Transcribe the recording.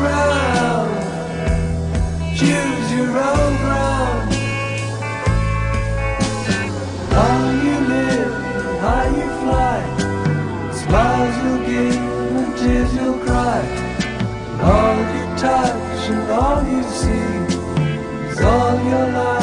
ground. Choose your own ground. How you live, how you fly, smiles you'll give and tears you'll cry. And all you touch and all you see is all your life.